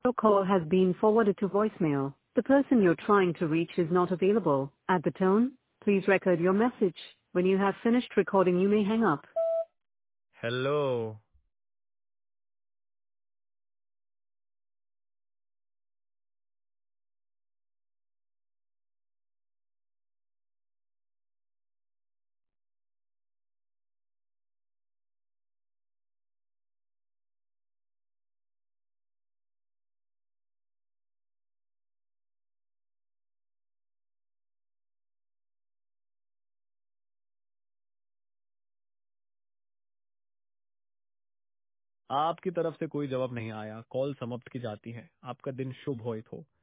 Your call has been forwarded to voicemail. The person you're trying to reach is not available. At the tone, please record your message. When you have finished recording, you may hang up. Hello. आपकी तरफ से कोई जवाब नहीं आया, call समाप्त की जाती है। आपका दिन शुभ हो।